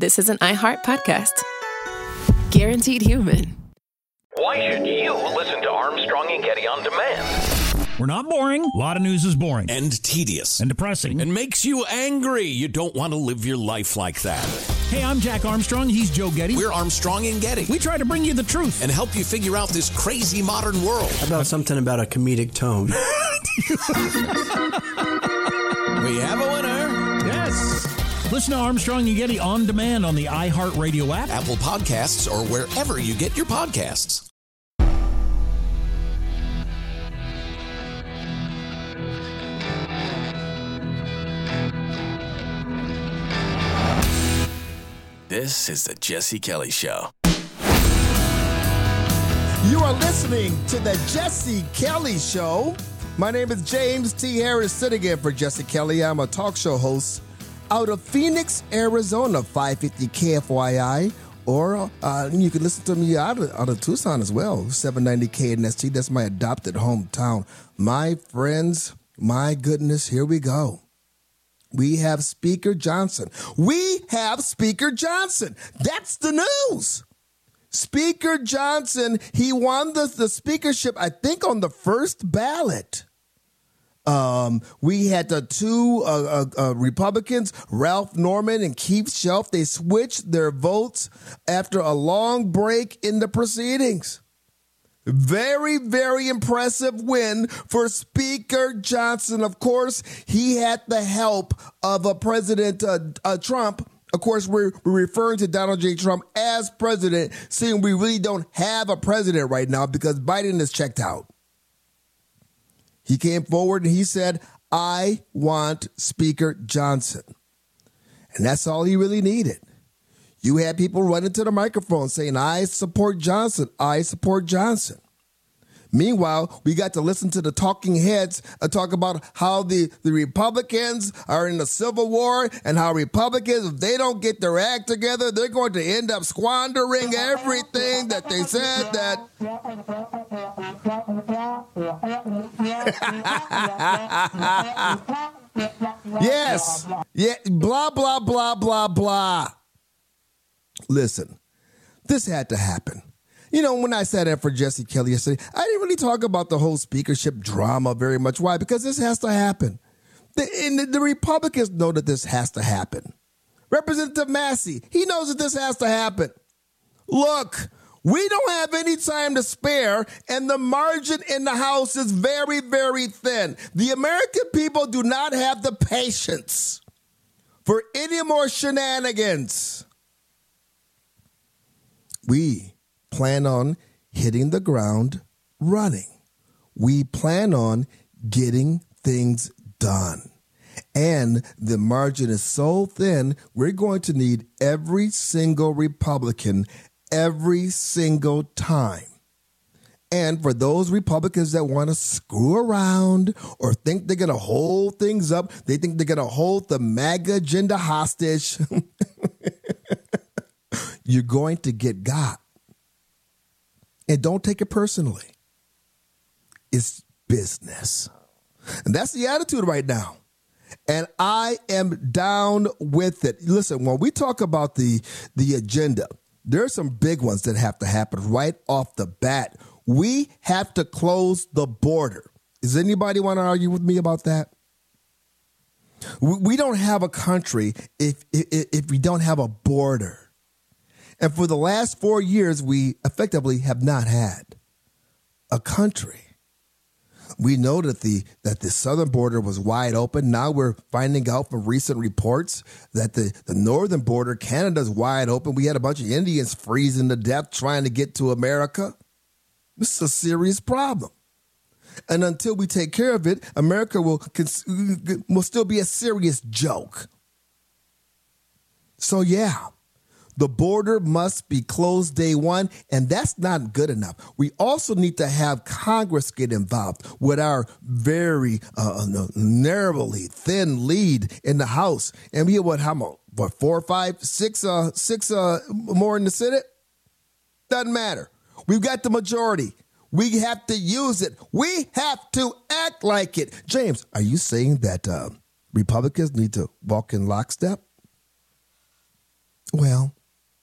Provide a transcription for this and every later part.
this is an iHeart podcast. Guaranteed human. Why should you listen to Armstrong and Getty on demand? We're not boring. A lot of news is boring. And tedious. And depressing. And makes you angry. You don't want to live your life like that. Hey, I'm Jack Armstrong. He's Joe Getty. We're Armstrong and Getty. We try to bring you the truth. And help you figure out this crazy modern world. How about something about a comedic tone? We have a winner. Yes. Listen to Armstrong and Getty on demand on the iHeartRadio app, Apple Podcasts, or wherever you get your podcasts. This is the Jesse Kelly Show. You are listening to the Jesse Kelly Show. My name is James T. Harris, sitting in for Jesse Kelly. I'm a talk show host out of Phoenix, Arizona, 550 KFYI. Or you can listen to me out of Tucson as well, 790 KNST. That's my adopted hometown. My friends, my goodness, here we go. We have Speaker Johnson. That's the news. Speaker Johnson, he won the speakership, I think, on the first ballot. We had the two Republicans, Ralph Norman and Keith Shelf. They switched their votes after a long break in the proceedings. Very, very impressive win for Speaker Johnson. Of course, he had the help of President Trump. Of course, we're referring to Donald J. Trump as president, seeing we really don't have a president right now because Biden is checked out. He came forward and he said, I want Speaker Johnson. And that's all he really needed. You had people running to the microphone saying, I support Johnson. I support Johnson. Meanwhile, we got to listen to the talking heads talk about how the Republicans are in a civil war and how Republicans, if they don't get their act together, they're going to end up squandering everything that they said that. Yes. Yeah. Blah, blah, blah, blah, blah. Listen, this had to happen. You know, when I sat in for Jesse Kelly yesterday, I didn't really talk about the whole speakership drama very much. Why? Because this has to happen. The Republicans know that this has to happen. Representative Massey, he knows that this has to happen. Look, we don't have any time to spare, and the margin in the House is very, very thin. The American people do not have the patience for any more shenanigans. We plan on hitting the ground running. We plan on getting things done. And the margin is so thin, we're going to need every single Republican every single time. And for those Republicans that want to screw around or think they're going to hold things up, they think they're going to hold the MAGA agenda hostage, you're going to get got. And don't take it personally. It's business. And that's the attitude right now. And I am down with it. Listen, when we talk about the agenda, there are some big ones that have to happen right off the bat. We have to close the border. Does anybody want to argue with me about that? We don't have a country if we don't have a border. And for the last 4 years, we effectively have not had a country. We know that the southern border was wide open. Now we're finding out from recent reports that the northern border, Canada's wide open. We had a bunch of Indians freezing to death trying to get to America. This is a serious problem. And until we take care of it, America will still be a serious joke. So, yeah. The border must be closed day one, and that's not good enough. We also need to have Congress get involved with our very narrowly thin lead in the House. And we have, 4, 5, 6 more in the Senate? Doesn't matter. We've got the majority. We have to use it. We have to act like it. James, are you saying that Republicans need to walk in lockstep? Well,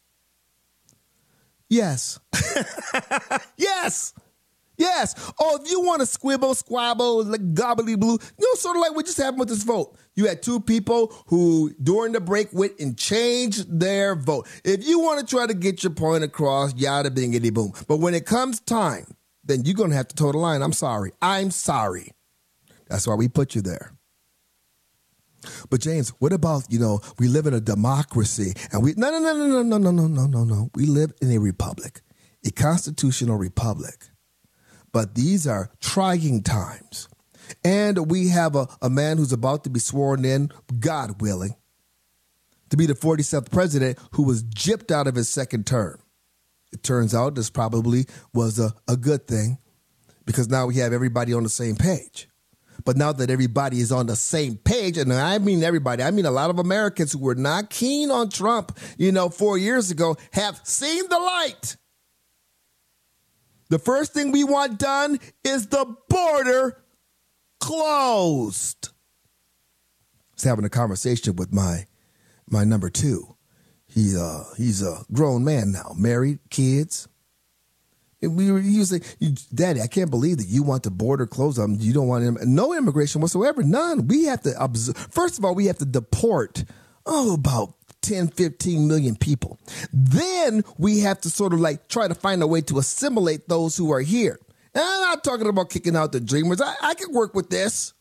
yes. Yes. Yes. Oh, if you want to squibble, squabble, like gobbly blue, sort of like what just happened with this vote. You had two people who, during the break, went and changed their vote. If you want to try to get your point across, yada bingity boom. But when it comes time, then you're going to have to toe the line. I'm sorry. That's why we put you there. But James, what about, we live in a democracy and no. We live in a republic, a constitutional republic. But these are trying times. And we have a man who's about to be sworn in, God willing, to be the 47th president who was gypped out of his second term. It turns out this probably was a good thing because now we have everybody on the same page. But now that everybody is on the same page, and I mean everybody, I mean a lot of Americans who were not keen on Trump, 4 years ago, have seen the light. The first thing we want done is the border closed. I was having a conversation with my number two. He's a grown man now, married, kids. And he was like, Daddy, I can't believe that you want the border closed. You don't want no immigration whatsoever, none. We have to observe. First of all, we have to deport about 10, 15 million people. Then we have to sort of like try to find a way to assimilate those who are here. And I'm not talking about kicking out the dreamers. I can work with this.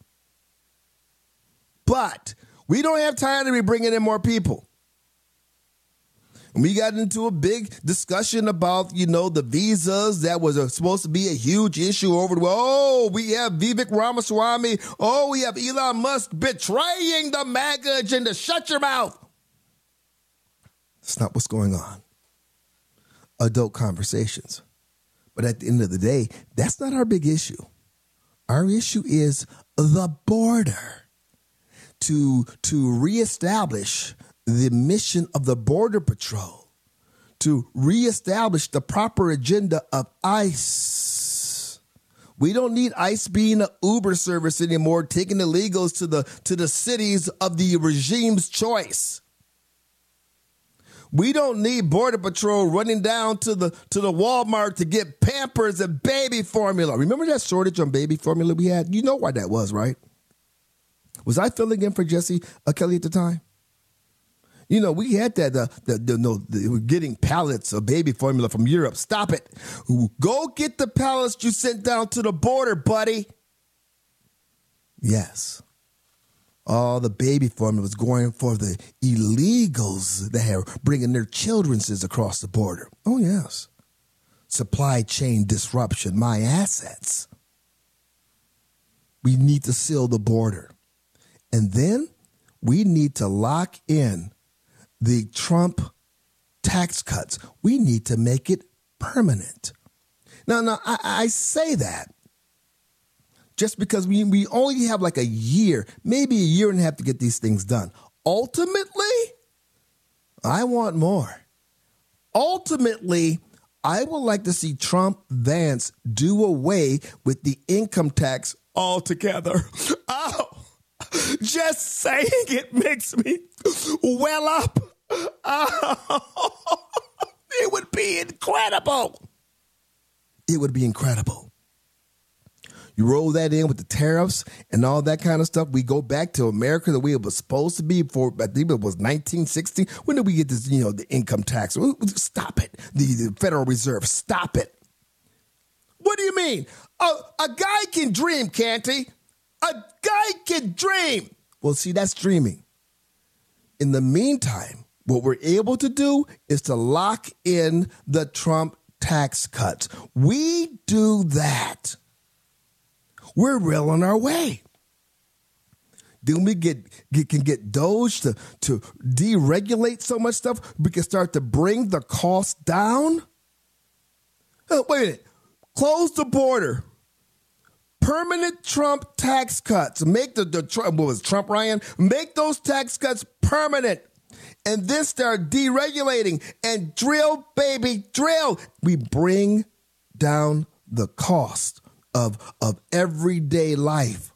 But we don't have time to be bringing in more people. And we got into a big discussion about, the visas. That was supposed to be a huge issue over we have Vivek Ramaswamy. We have Elon Musk betraying the MAGA agenda. Shut your mouth. That's not what's going on. Adult conversations. But at the end of the day, that's not our big issue. Our issue is the border. To reestablish the mission of the Border Patrol, to reestablish the proper agenda of ICE. We don't need ICE being an Uber service anymore, taking illegals to the cities of the regime's choice. We don't need Border Patrol running down to the Walmart to get Pampers and baby formula. Remember that shortage on baby formula we had? You know why that was, right? Was I filling in for Jesse Kelly at the time? We had that, we're getting pallets of baby formula from Europe. Stop it. Go get the pallets you sent down to the border, buddy. Yes. All the baby formula was going for the illegals that are bringing their children's across the border. Oh, yes. Supply chain disruption, my assets. We need to seal the border. And then we need to lock in the Trump tax cuts. We need to make it permanent. Now, I say that just because we only have like a year, maybe a year and a half to get these things done. Ultimately, I want more. Ultimately, I would like to see Trump Vance do away with the income tax altogether. Oh, just saying it makes me well up. Oh, it would be incredible. It would be incredible. You roll that in with the tariffs and all that kind of stuff. We go back to America the way it was supposed to be for, I think it was 1960. When did we get this, the income tax? Stop it. The Federal Reserve, stop it. What do you mean? A guy can dream, can't he? A guy can dream. Well, see, that's dreaming. In the meantime, what we're able to do is to lock in the Trump tax cuts. We do that. We're well on our way. Then we can get Doge to deregulate so much stuff. We can start to bring the cost down. Wait a minute. Close the border. Permanent Trump tax cuts. Make what was Trump, Ryan? Make those tax cuts permanent. And then start deregulating and drill, baby, drill. We bring down the cost of everyday life,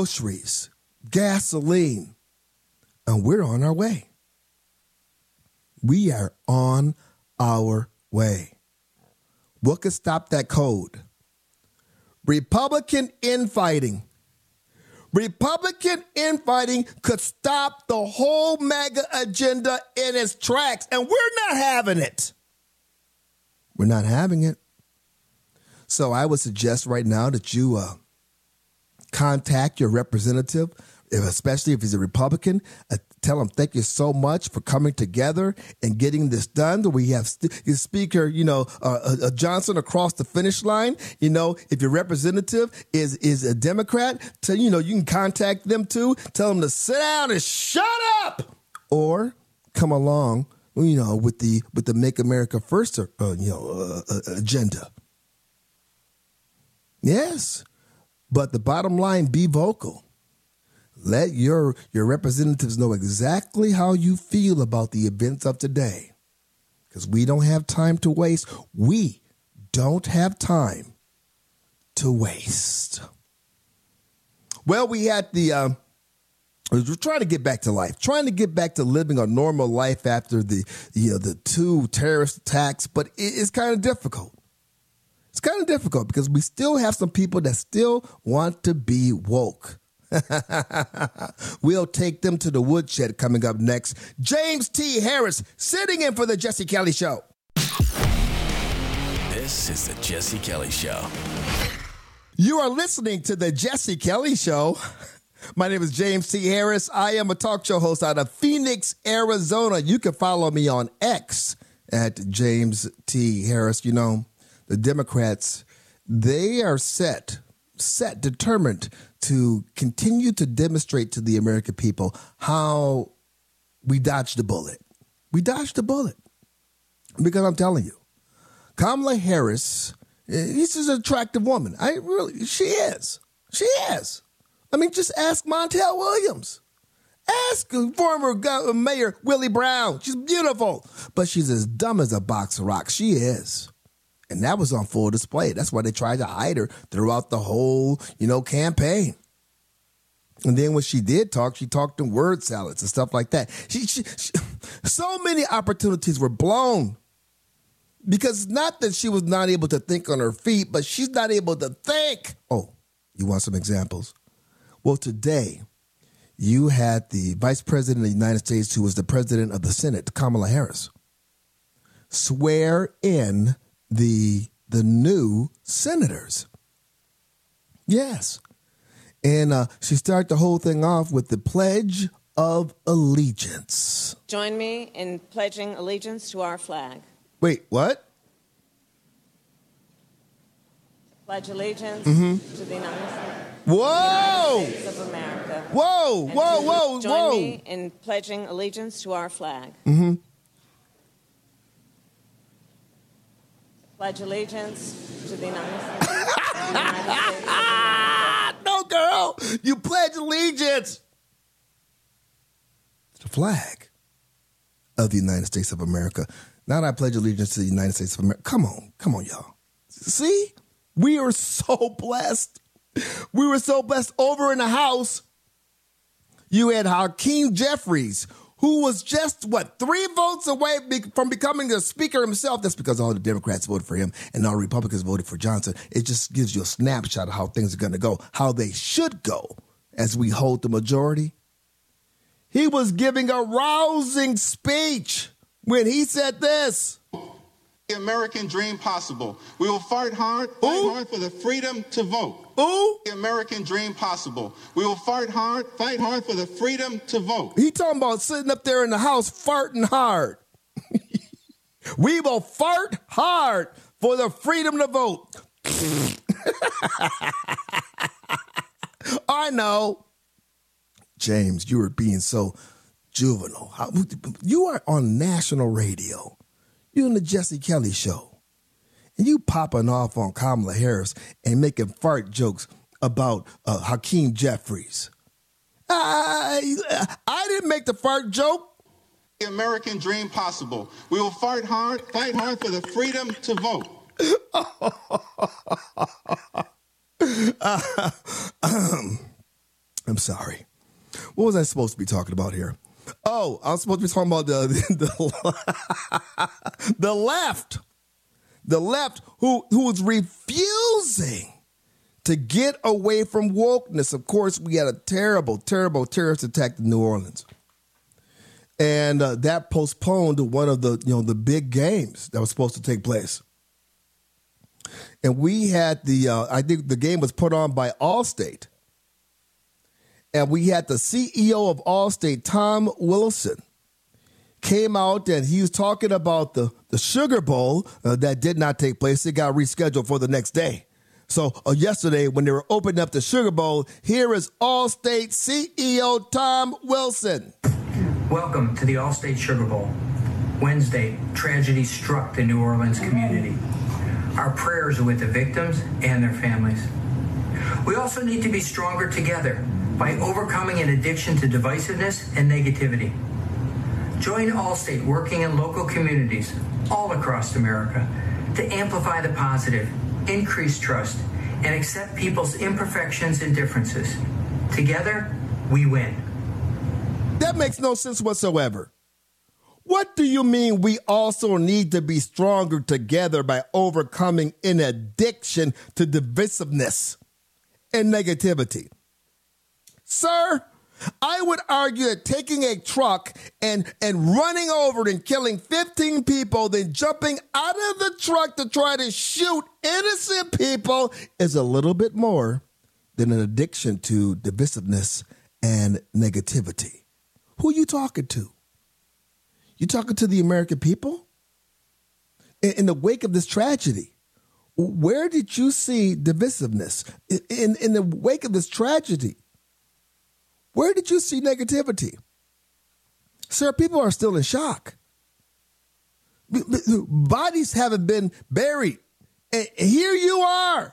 groceries, gasoline, and we're on our way. We are on our way. What could stop that code? Republican infighting. Republican infighting could stop the whole MAGA agenda in its tracks, and we're not having it. We're not having it. So I would suggest right now that you contact your representative, especially if he's a Republican. Tell him thank you so much for coming together and getting this done. We have Speaker, Johnson across the finish line. If your representative is a Democrat, you can contact them too. Tell them to sit down and shut up, or come along, with the Make America First, agenda. Yes, but the bottom line: be vocal. Let your representatives know exactly how you feel about the events of today, because we don't have time to waste. We don't have time to waste. Well, we had we're trying to get back to life, trying to get back to living a normal life after the 2 terrorist attacks, but it's kind of difficult. It's kind of difficult because we still have some people that still want to be woke. We'll take them to the woodshed coming up next. James T. Harris sitting in for the Jesse Kelly Show. This is the Jesse Kelly Show. You are listening to the Jesse Kelly Show. My name is James T. Harris. I am a talk show host out of Phoenix, Arizona. You can follow me on X at James T. Harris. The Democrats, they are determined to continue to demonstrate to the American people how we dodged the bullet. We dodged the bullet. Because I'm telling you, Kamala Harris, she's an attractive woman. She is. She is. Just ask Montel Williams. Ask former Mayor Willie Brown. She's beautiful. But she's as dumb as a box of rocks. She is. And that was on full display. That's why they tried to hide her throughout the whole, campaign. And then when she did talk, she talked in word salads and stuff like that. She so many opportunities were blown. Because not that she was not able to think on her feet, but she's not able to think. Oh, you want some examples? Well, today, you had the Vice President of the United States, who was the President of the Senate, Kamala Harris, swear in the new senators. Yes. And she started the whole thing off with the Pledge of Allegiance. Join me in pledging allegiance to our flag. Wait, what? Pledge allegiance to the United States of America. Whoa. Join me in pledging allegiance to our flag. Pledge allegiance to the United States of America. No, girl. You pledge allegiance to the flag of the United States of America. Not I pledge allegiance to the United States of America. Come on, y'all. See? We are so blessed. We were so blessed. Over in the House, you had Hakeem Jeffries, who was just, 3 votes away from becoming the Speaker himself. That's because all the Democrats voted for him and all the Republicans voted for Johnson. It just gives you a snapshot of how things are going to go, how they should go as we hold the majority. He was giving a rousing speech when he said this. The American dream possible. We will fight hard for the freedom to vote. The American dream possible. We will fight hard for the freedom to vote. He talking about sitting up there in the House farting hard. We will fart hard for the freedom to vote. I know. James, you were being so juvenile. You are on national radio. You're on the Jesse Kelly Show. And you popping off on Kamala Harris and making fart jokes about Hakeem Jeffries. I didn't make the fart joke. The American dream possible. We will fight hard for the freedom to vote. I'm sorry. What was I supposed to be talking about here? Oh, I was supposed to be talking about the left. The left who is refusing to get away from wokeness. Of course, we had a terrible, terrible terrorist attack in New Orleans. And that postponed one of the big games that was supposed to take place. And we had I think the game was put on by Allstate. And we had the CEO of Allstate, Tom Wilson, came out and he was talking about the Sugar Bowl that did not take place. It got rescheduled for the next day. So yesterday, when they were opening up the Sugar Bowl, here is Allstate CEO Tom Wilson. Welcome to the Allstate Sugar Bowl. Wednesday, tragedy struck the New Orleans community. Our prayers are with the victims and their families. We also need to be stronger together by overcoming an addiction to divisiveness and negativity. Join Allstate working in local communities all across America to amplify the positive, increase trust, and accept people's imperfections and differences. Together, we win. That makes no sense whatsoever. What do you mean we also need to be stronger together by overcoming an addiction to divisiveness and negativity? Sir, I would argue that taking a truck and running over it and killing 15 people, then jumping out of the truck to try to shoot innocent people is a little bit more than an addiction to divisiveness and negativity. Who are you talking to? You talking to the American people? In the wake of this tragedy, where did you see divisiveness? In the wake of this tragedy, where did you see negativity? Sir, people are still in shock. Bodies haven't been buried. And here you are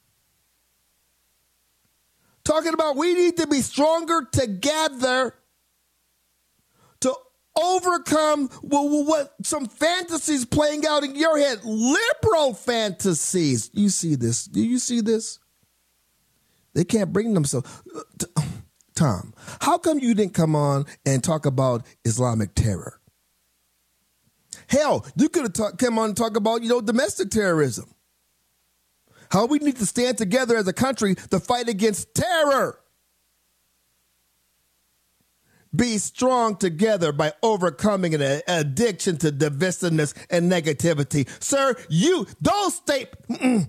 talking about we need to be stronger together to overcome what some fantasies playing out in your head, liberal fantasies. You see this? Do you see this? They can't bring themselves. Tom, how come you didn't come on and talk about Islamic terror? Hell, you could have come on and talk about, domestic terrorism. How we need to stand together as a country to fight against terror. Be strong together by overcoming an addiction to divisiveness and negativity. Sir, those statements.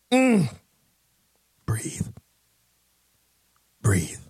Breathe. Breathe.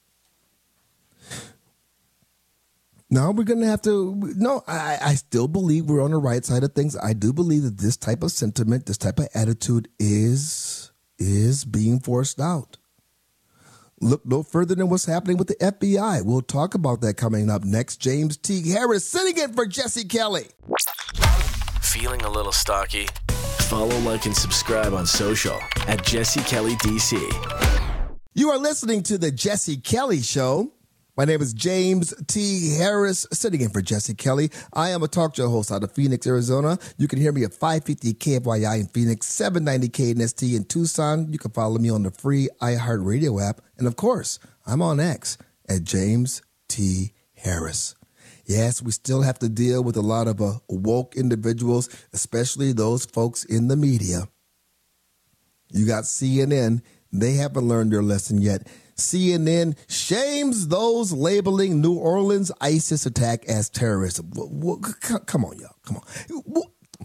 Now we're going to have to, I still believe we're on the right side of things. I do believe that this type of sentiment, this type of attitude is being forced out. Look no further than what's happening with the FBI. We'll talk about that coming up next. James T. Harris sitting in for Jesse Kelly. Feeling a little stocky? Follow, like, and subscribe on social at Jesse Kelly DC. You are listening to the Jesse Kelly Show. My name is James T. Harris, sitting in for Jesse Kelly. I am a talk show host out of Phoenix, Arizona. You can hear me at 550 KFYI in Phoenix, 790 KNST in Tucson. You can follow me on the free iHeartRadio app. And, of course, I'm on X at James T. Harris. Yes, we still have to deal with a lot of woke individuals, especially those folks in the media. You got CNN. They haven't learned their lesson yet. CNN shames those labeling New Orleans ISIS attack as terrorism. Come on, y'all. Come on.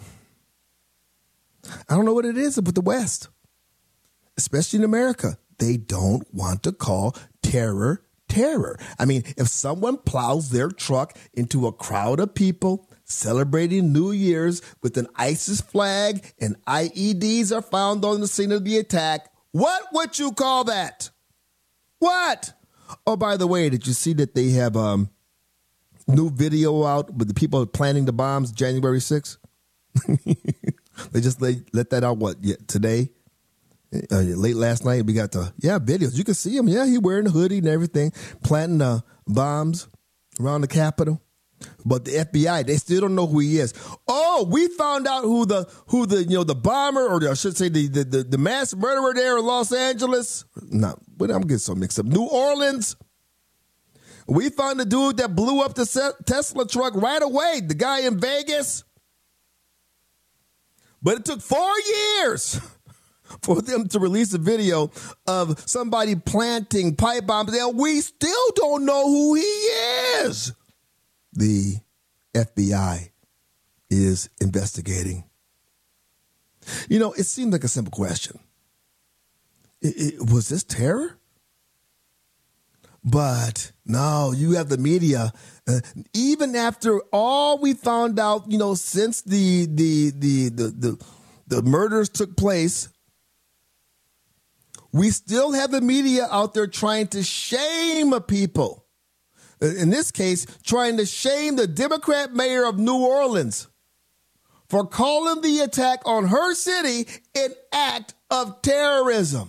I don't know what it is with the West, especially in America. They don't want to call terror. I mean, if someone plows their truck into a crowd of people celebrating New Year's with an ISIS flag and IEDs are found on the scene of the attack, what would you call that? What? Oh, by the way, did you see that they have new video out with the people planning the bombs January 6th? They just let that out, today? Late last night, we got videos. You can see him. Yeah, he wearing a hoodie and everything, planting bombs around the Capitol. But the FBI, they still don't know who he is. Oh, we found out who the bomber, or I should say the mass murderer there in Los Angeles. No, but I'm getting so mixed up. New Orleans. We found the dude that blew up the Tesla truck right away, the guy in Vegas. But it took 4 years for them to release a video of somebody planting pipe bombs, and we still don't know who he is. The FBI is investigating. You know, it seemed like a simple question. Was this terror? But no, you have the media. Even after all we found out, you know, since the murders took place, we still have the media out there trying to shame people. In this case, trying to shame the Democrat mayor of New Orleans for calling the attack on her city an act of terrorism.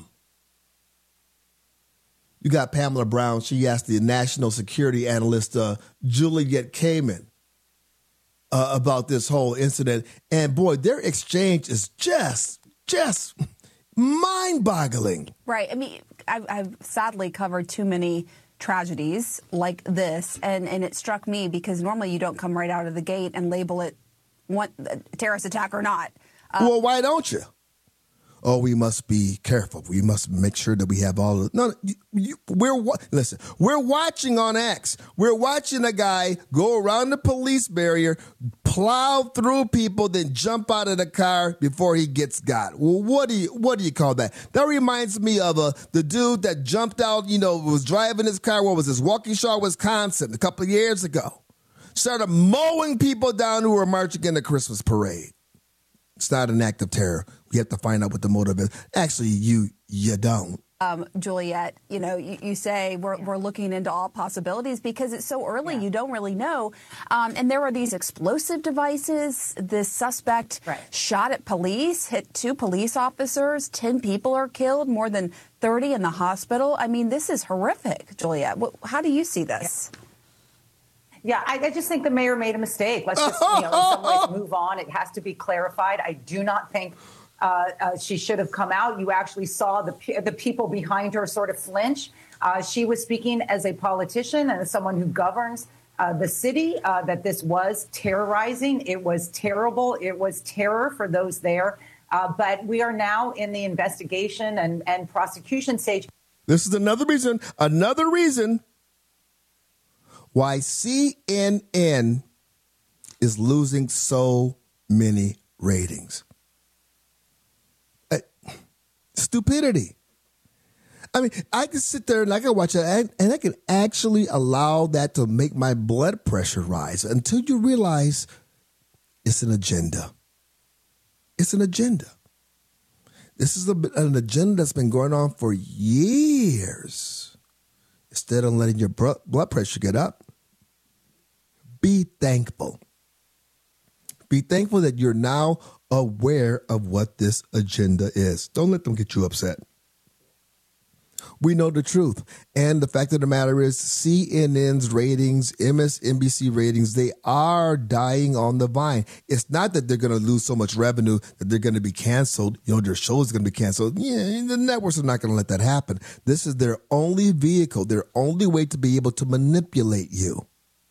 You got Pamela Brown. She asked the national security analyst, Juliet Kamen, about this whole incident. And boy, their exchange is just mind-boggling. Right. I mean, I've sadly covered too many tragedies like this, and it struck me because normally you don't come right out of the gate and label it terrorist attack or not. Well, why don't you? Oh, we must be careful. We must make sure that we have all of no. Listen. We're watching on X. We're watching a guy go around the police barrier, plow through people, then jump out of the car before he gets got. Well, what do you call that? That reminds me of the dude that jumped out. You know, was driving his car. What was this? Waukesha, Wisconsin, a couple of years ago. Started mowing people down who were marching in the Christmas parade. It's not an act of terror. We have to find out what the motive is. Actually, you don't. Juliet, you know, you say we're looking into all possibilities because it's so early. Yeah. You don't really know. And there were these explosive devices. This suspect shot at police, hit 2 police officers. 10 people are killed, more than 30 in the hospital. I mean, this is horrific, Juliet. How do you see this? Yeah, I just think the mayor made a mistake. Let's just, in some ways move on. It has to be clarified. I do not think she should have come out. You actually saw the people behind her sort of flinch. She was speaking as a politician and as someone who governs the city, that this was terrorizing. It was terrible. It was terror for those there. But we are now in the investigation and prosecution stage. This is another reason why CNN is losing so many ratings. Stupidity. I mean, I can sit there and I can watch it and I can actually allow that to make my blood pressure rise until you realize it's an agenda. It's an agenda. This is an agenda that's been going on for years. Instead of letting your blood pressure get up, be thankful. Be thankful that you're now aware of what this agenda is. Don't let them get you upset. We know the truth. And the fact of the matter is CNN's ratings, MSNBC ratings, they are dying on the vine. It's not that they're going to lose so much revenue that they're going to be canceled. You know, their shows are going to be canceled. Yeah, the networks are not going to let that happen. This is their only vehicle, their only way to be able to manipulate you.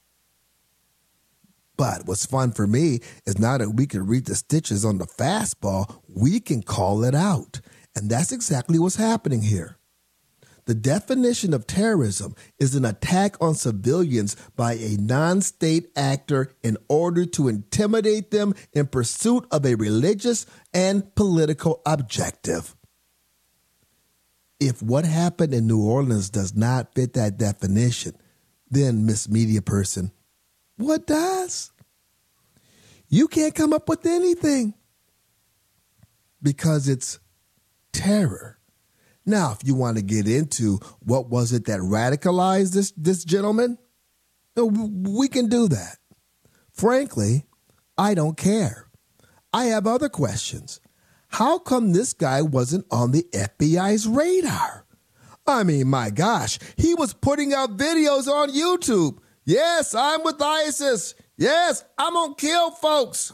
But what's fun for me is now that we can read the stitches on the fastball, we can call it out. And that's exactly what's happening here. The definition of terrorism is an attack on civilians by a non-state actor in order to intimidate them in pursuit of a religious and political objective. If what happened in New Orleans does not fit that definition, then, Miss Media Person, what does? You can't come up with anything because it's terror. Now, if you want to get into what was it that radicalized this gentleman, we can do that. Frankly, I don't care. I have other questions. How come this guy wasn't on the FBI's radar? I mean, my gosh, he was putting out videos on YouTube. Yes, I'm with ISIS. Yes, I'm going to kill folks.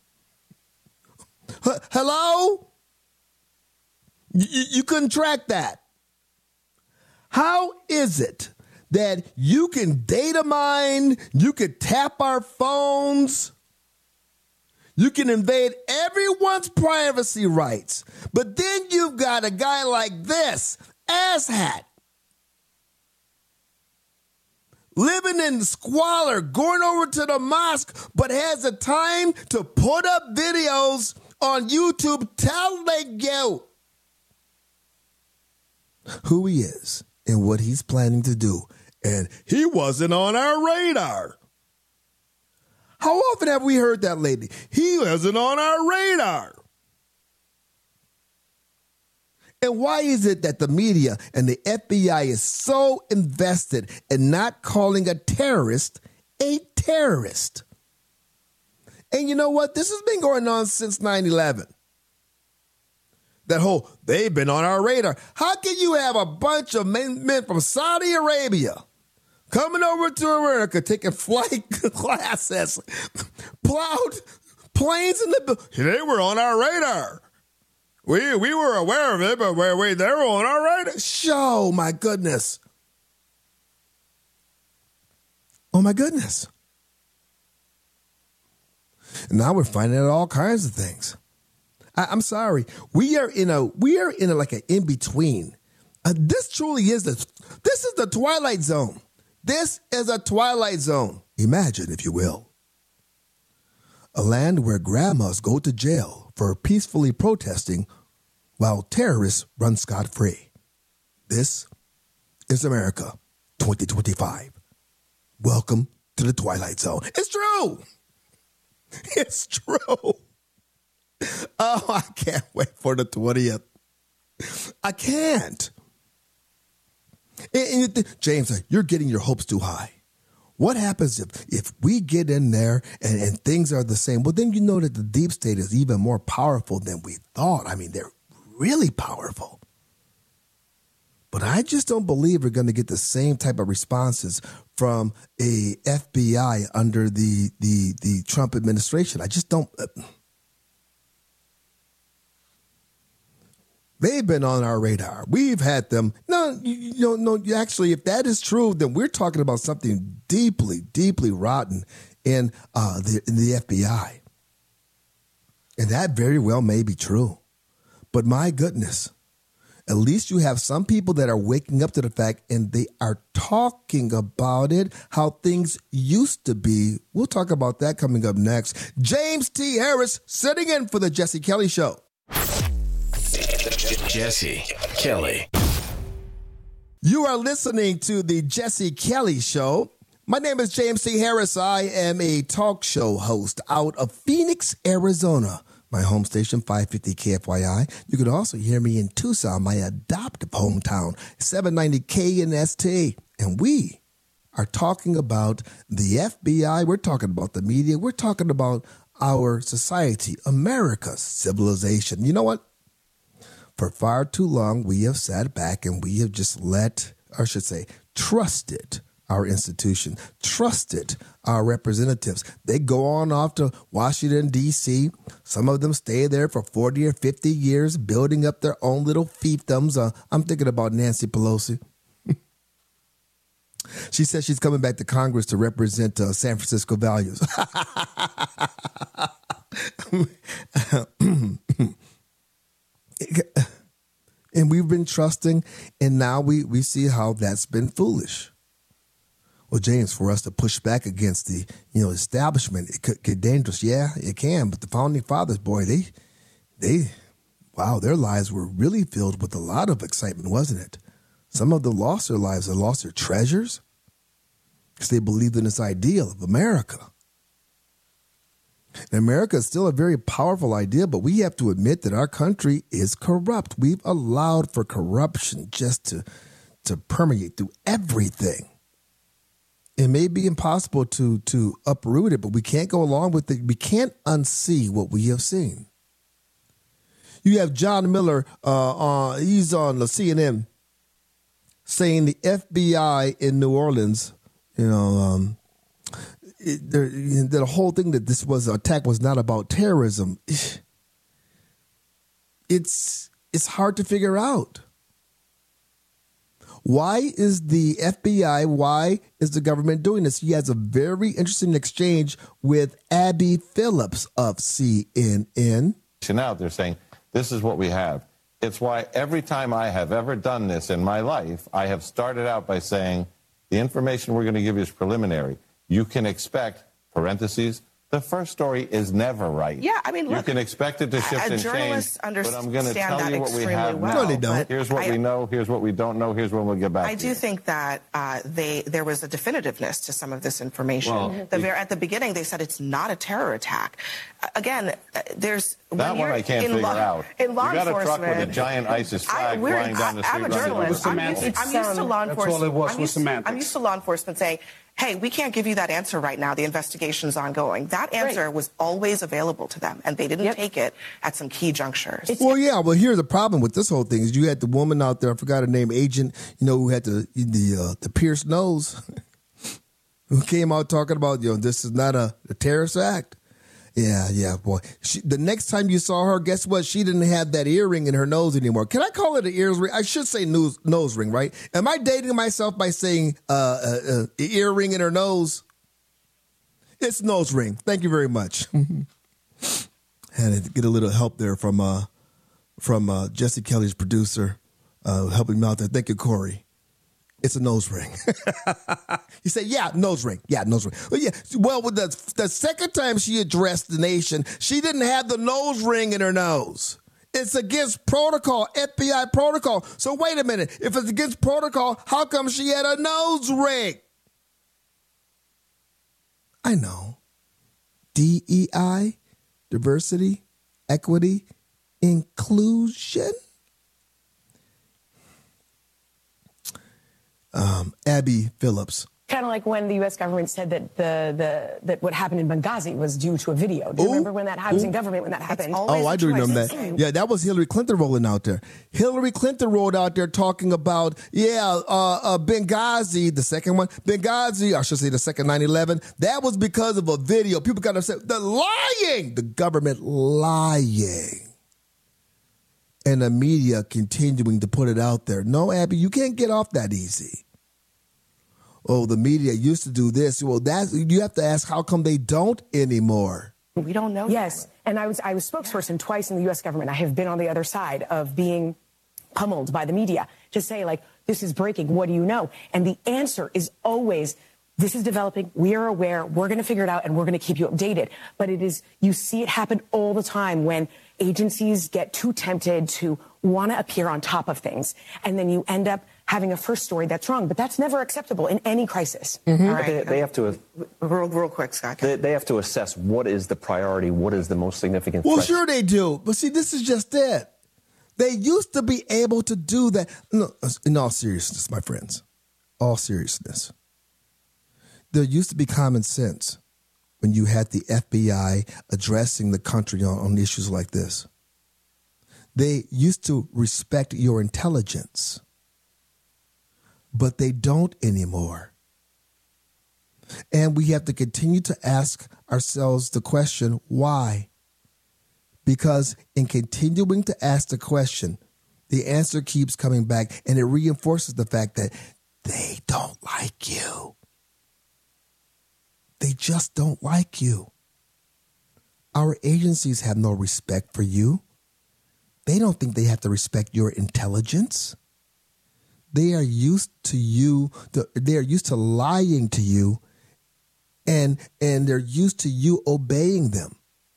Hello? You couldn't track that. How is it that you can data mine, you could tap our phones, you can invade everyone's privacy rights. But then you've got a guy like this, asshat, living in squalor, going over to the mosque, but has the time to put up videos on YouTube telling you who he is and what he's planning to do. And he wasn't on our radar. How often have we heard that lately? He wasn't on our radar. And why is it that the media and the FBI is so invested in not calling a terrorist a terrorist? And you know what? This has been going on since 9/11. That whole, they've been on our radar. How can you have a bunch of men from Saudi Arabia coming over to America, taking flight classes, plowed planes in the... They were on our radar. We were aware of it, but they were on our radar. Oh, my goodness. Oh, my goodness. And now we're finding out all kinds of things. I'm sorry. We are in a like an in-between. This truly is this is the Twilight Zone. This is a Twilight Zone. Imagine, if you will, a land where grandmas go to jail for peacefully protesting while terrorists run scot-free. This is America 2025. Welcome to the Twilight Zone. It's true. It's true. Oh, I can't wait for the 20th. I can't. And you think, James, you're getting your hopes too high. What happens if we get in there and things are the same? Well, then you know that the deep state is even more powerful than we thought. I mean, they're really powerful. But I just don't believe we're going to get the same type of responses from a FBI under the Trump administration. I just don't... They've been on our radar. We've had them. No, actually, if that is true, then we're talking about something deeply, deeply rotten in the FBI. And that very well may be true. But my goodness, at least you have some people that are waking up to the fact and they are talking about it, how things used to be. We'll talk about that coming up next. James T. Harris sitting in for the Jesse Kelly Show. Jesse Kelly. You are listening to the Jesse Kelly Show. My name is James T. Harris. I am a talk show host out of Phoenix, Arizona. My home station, 550 KFYI. You can also hear me in Tucson, my adoptive hometown, 790 KNST. And we are talking about the FBI. We're talking about the media. We're talking about our society, America's civilization. You know what? For far too long, we have sat back and we have just trusted our institution, trusted our representatives. They go on off to Washington, D.C. Some of them stay there for 40 or 50 years, building up their own little fiefdoms. I'm thinking about Nancy Pelosi. She says she's coming back to Congress to represent San Francisco values. And we've been trusting, and now we see how that's been foolish. Well, James, for us to push back against the establishment, it could get dangerous. Yeah, it can. But the founding fathers, boy, their lives were really filled with a lot of excitement, wasn't it? Some of them lost their lives, they lost their treasures because they believed in this ideal of America. And America is still a very powerful idea, but we have to admit that our country is corrupt. We've allowed for corruption just to permeate through everything. It may be impossible to uproot it, but we can't go along with it. We can't unsee what we have seen. You have John Miller, he's on the CNN, saying the FBI in New Orleans, the whole thing that this was an attack was not about terrorism. It's hard to figure out. Why is the FBI, why is the government doing this? He has a very interesting exchange with Abby Phillips of CNN. Now they're saying, this is what we have. It's why every time I have ever done this in my life, I have started out by saying, the information we're going to give you is preliminary. You can expect, parentheses, the first story is never right. Yeah, I mean, look, you can expect it to shift and change, but I'm going to tell you what we have now. No, they don't. Here's what we know, here's what we don't know, here's when we'll get back I do think that there was a definitiveness to some of this information. Well, at the beginning, they said it's not a terror attack. Again, there's... That one I can't figure out. In law you got a truck enforcement, with a giant ISIS flag flying down the street. I'm a journalist. I'm used to law enforcement. That's all it was semantics. I'm used to law enforcement saying, hey, we can't give you that answer right now. The investigation's ongoing. That answer was always available to them, and they didn't take it at some key junctures. Well, yeah. Well, here's the problem with this whole thing is you had the woman out there, I forgot her name, Agent, who had the pierced nose, who came out talking about, this is not a terrorist act. Yeah, boy. The next time you saw her, guess what? She didn't have that earring in her nose anymore. Can I call it an earring? I should say nose ring, right? Am I dating myself by saying earring in her nose? It's nose ring. Thank you very much. Had to get a little help there from Jesse Kelly's producer, helping me out there. Thank you, Corey. It's a nose ring. You say, yeah, nose ring. Yeah, nose ring. Well, with the second time she addressed the nation, she didn't have the nose ring in her nose. It's against protocol, FBI protocol. So wait a minute. If it's against protocol, how come she had a nose ring? I know. DEI, diversity, equity, inclusion. Abby Phillips. Kind of like when the U.S. government said that that what happened in Benghazi was due to a video. Do you remember when that happened in government when that happened? Oh, I do remember that. Yeah, that was Hillary Clinton rolling out there. Hillary Clinton rolled out there talking about, Benghazi, the second one. Benghazi, I should say the second 9/11. That was because of a video. People got upset. The lying, the government lying. And the media continuing to put it out there. No, Abby, you can't get off that easy. Oh, the media used to do this. Well, you have to ask, how come they don't anymore? We don't know. Yes, and I was spokesperson twice in the U.S. government. I have been on the other side of being pummeled by the media to say, like, this is breaking. What do you know? And the answer is always, this is developing. We are aware. We're going to figure it out, and we're going to keep you updated. But you see it happen all the time when agencies get too tempted to want to appear on top of things, and then you end up having a first story that's wrong. But that's never acceptable in any crisis. Mm-hmm. All right. They have to... Real quick, Scott. They have to assess what is the priority, what is the most significant threat. Well, sure they do. But see, this is just it. They used to be able to do that. No, in all seriousness, my friends, all seriousness, there used to be common sense when you had the FBI addressing the country on issues like this. They used to respect your intelligence, but they don't anymore. And we have to continue to ask ourselves the question, why? Because in continuing to ask the question, the answer keeps coming back, and it reinforces the fact that they don't like you. They just don't like you. Our agencies have no respect for you. They don't think they have to respect your intelligence. They are used to you. They are used to lying to you, and they're used to you obeying them.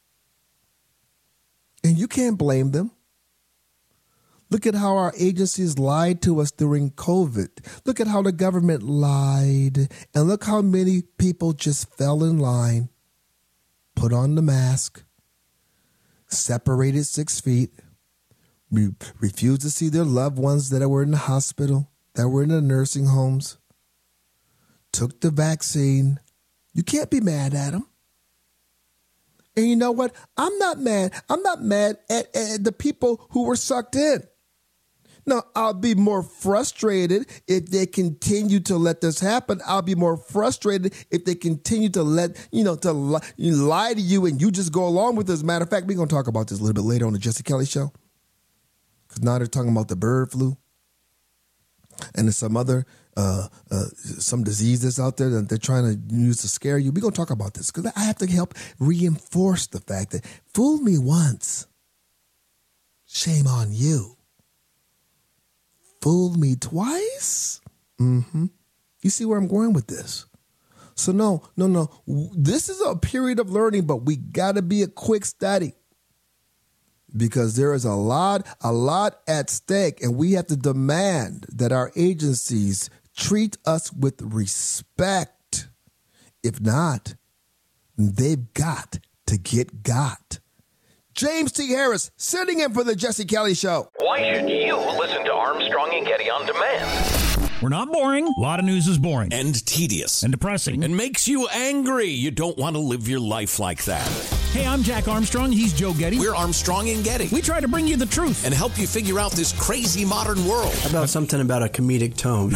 And you can't blame them. Look at how our agencies lied to us during COVID. Look at how the government lied. And look how many people just fell in line, put on the mask, separated 6 feet, refused to see their loved ones that were in the hospital, that were in the nursing homes, took the vaccine. You can't be mad at them. And you know what? I'm not mad. I'm not mad at the people who were sucked in. Now, I'll be more frustrated if they continue to let this happen. I'll be more frustrated if they continue to lie to you and you just go along with it. As a matter of fact, we're going to talk about this a little bit later on the Jesse Kelly Show. Because now they're talking about the bird flu. and there's some other some diseases out there that they're trying to use to scare you. We're going to talk about this because I have to help reinforce the fact that fool me once, shame on you. Fooled me twice? Mm-hmm. You see where I'm going with this? So no. This is a period of learning, but we got to be a quick study because there is a lot at stake, and we have to demand that our agencies treat us with respect. If not, they've got to get got. James T. Harris sitting in for the Jesse Kelly Show. Why should you listen to Armstrong and Getty on demand? We're not boring. A lot of news is boring. And tedious. And depressing. And makes you angry. You don't want to live your life like that. Hey, I'm Jack Armstrong. He's Joe Getty. We're Armstrong and Getty. We try to bring you the truth. And help you figure out this crazy modern world. How about something about a comedic tone?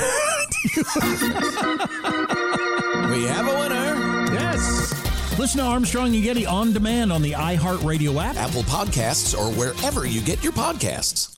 We have a winner. Yes. Listen to Armstrong and Getty on demand on the iHeartRadio app, Apple Podcasts, or wherever you get your podcasts.